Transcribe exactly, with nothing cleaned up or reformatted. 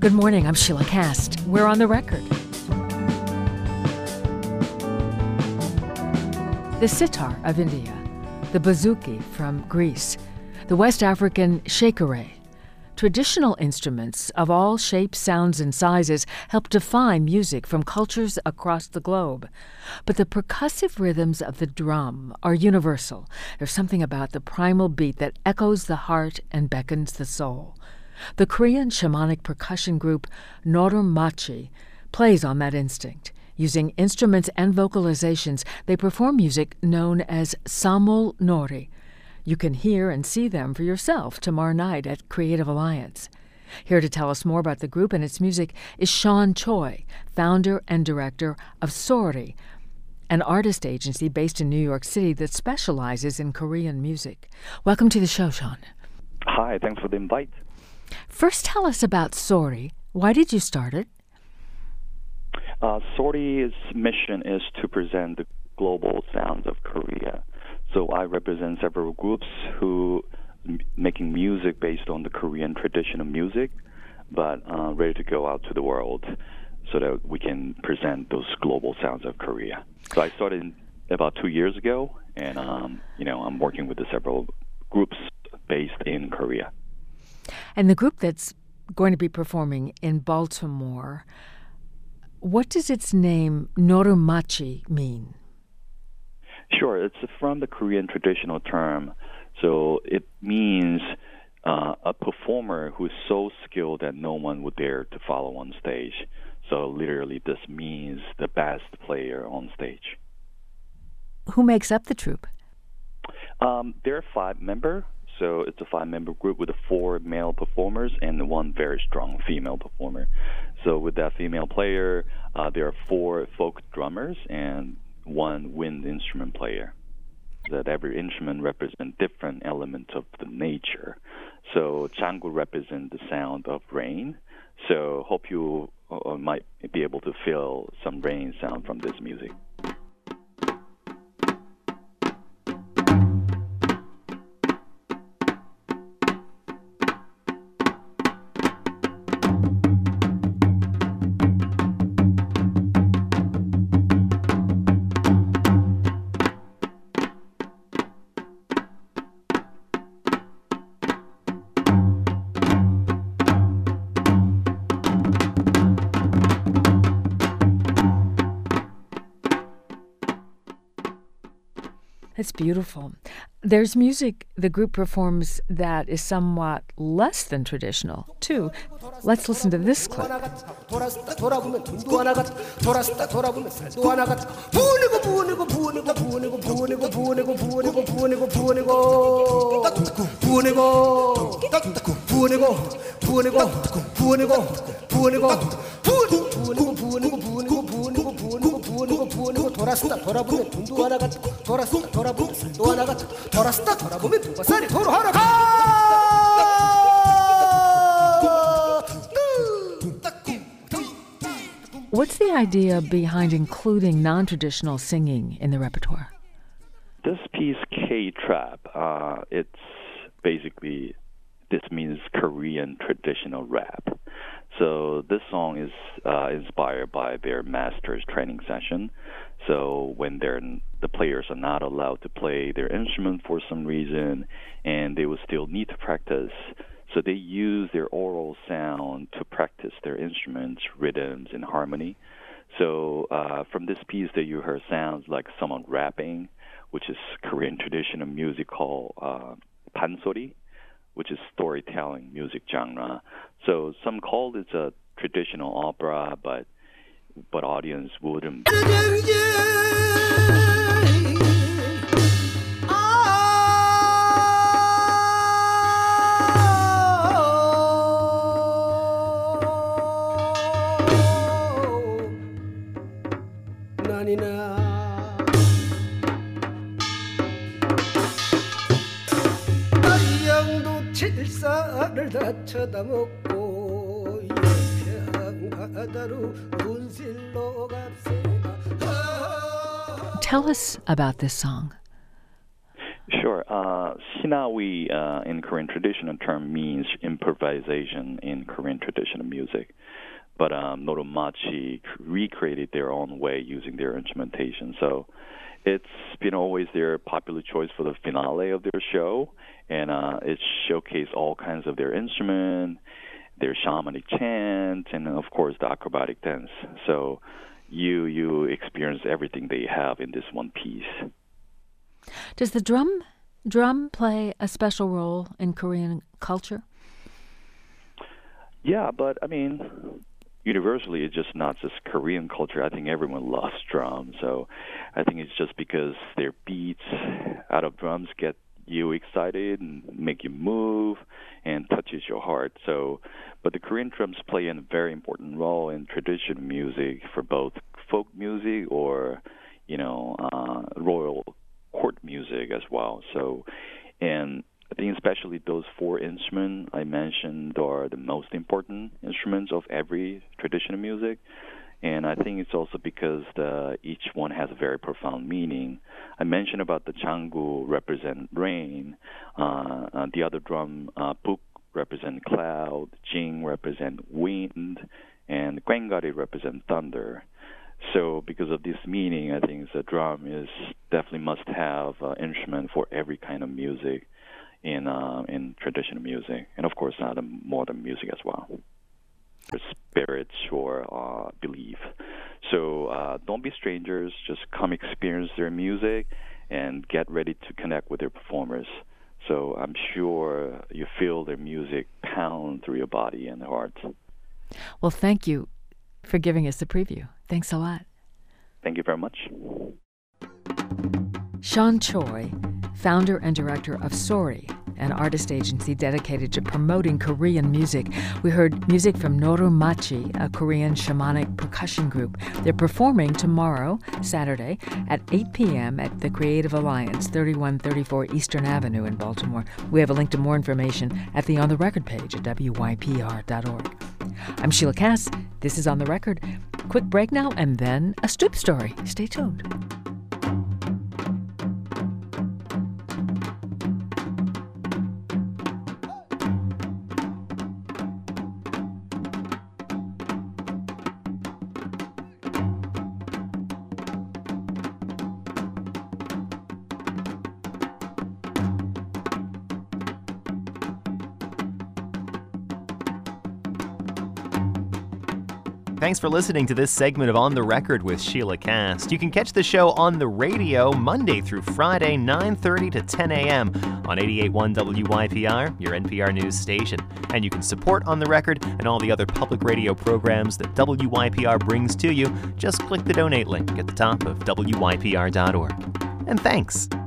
Good morning, I'm Sheila Cast. We're on the record. The sitar of India, the bouzouki from Greece, the West African shekere. Traditional instruments of all shapes, sounds, and sizes help define music from cultures across the globe. But the percussive rhythms of the drum are universal. There's something about the primal beat that echoes the heart and beckons the soul. The Korean shamanic percussion group Norum-machi plays on that instinct. Using instruments and vocalizations, they perform music known as Samul Nori. You can hear and see them for yourself tomorrow night at Creative Alliance. Here to tell us more about the group and its music is Sean Choi, founder and director of Sori, an artist agency based in New York City that specializes in Korean music. Welcome to the show, Sean. Hi, thanks for the invite. First, tell us about Sori. Why did you start it? Uh, Sori's mission is to present the global sounds of Korea. So I represent several groups who m- making music based on the Korean traditional music, but uh, ready to go out to the world so that we can present those global sounds of Korea. So I started about two years ago, and um, you know I'm working with the several groups based in Korea. And the group that's going to be performing in Baltimore, what does its name Norum-machi mean? Sure, it's from the Korean traditional term. So it means uh, a performer who is so skilled that no one would dare to follow on stage. So literally this means the best player on stage. Who makes up the troupe? Um, there are five members. So it's a five-member group with four male performers and one very strong female performer. So with that female player, uh, there are four folk drummers and one wind instrument player. That every instrument represents different elements of the nature. So Changu represents the sound of rain. So hope you uh, might be able to feel some rain sound from this music. It's beautiful. There's music the group performs that is somewhat less than traditional, too. Let's listen to this clip. 돌았다 돌아보면 돈도 하나 같아 돌았다 돌아보면 살도 하나 같아 돌았다 돌아보면 돈과 쌀이 도로 하나 가. What's the idea behind including non-traditional singing in the repertoire? This piece, K-Trap, uh, it's basically, this means Korean traditional rap. So this song is uh, inspired by their master's training session. So when they're, the players are not allowed to play their instrument for some reason, and they will still need to practice, so they use their oral sound to practice their instruments, rhythms, and harmony. So uh, from this piece that you heard sounds like someone rapping, which is Korean traditional music called uh, pansori, which is storytelling music genre. So some call it a traditional opera, but but audience wouldn't. 칠사를 다 쳐다먹고 영평바다로 군실로 갑시다. Tell us about this song. Sure. Uh, Sinawi uh, in Korean traditional term means improvisation in Korean traditional music. But um, Nodomachi recreated their own way using their instrumentation. So it's been always their popular choice for the finale of their show. And uh, it showcased all kinds of their instrument, their shamanic chant, and of course the acrobatic dance. So you you experience everything they have in this one piece. Does the drum drum play a special role in Korean culture? Yeah, but I mean, universally, it's just not just Korean culture. I think everyone loves drums. So I think it's just because their beats out of drums get you excited and make you move and touches your heart. So, but the Korean drums play a very important role in traditional music for both folk music or, you know, uh, royal court music as well. So, and I think especially those four instruments I mentioned are the most important instruments of every traditional music. And I think it's also because the, each one has a very profound meaning. I mentioned about the changu represent rain, uh, uh, the other drum, uh, puk represent cloud, jing represent wind, and gwengari represent thunder. So because of this meaning, I think the drum is definitely must have uh, instrument for every kind of music in uh, in traditional music, and of course not modern music as well. For spiritual uh, belief. So uh, don't be strangers. Just come experience their music and get ready to connect with their performers. So I'm sure you feel their music pound through your body and heart. Well, thank you for giving us the preview. Thanks a lot. Thank you very much. Sean Choi, founder and director of Sori, an artist agency dedicated to promoting Korean music. We heard music from Nodomachi, a Korean shamanic percussion group. They're performing tomorrow, Saturday, at eight p.m. at the Creative Alliance, thirty-one thirty-four Eastern Avenue in Baltimore. We have a link to more information at the On the Record page at W Y P R dot org. I'm Sheila Cass. This is On the Record. Quick break now, and then a Stoop story. Stay tuned. Thanks for listening to this segment of On the Record with Sheila Cass. You can catch the show on the radio Monday through Friday, nine thirty to ten a.m. on eighty-eight point one W Y P R, your N P R news station. And you can support On the Record and all the other public radio programs that W Y P R brings to you. Just click the donate link at the top of W Y P R dot org. And thanks.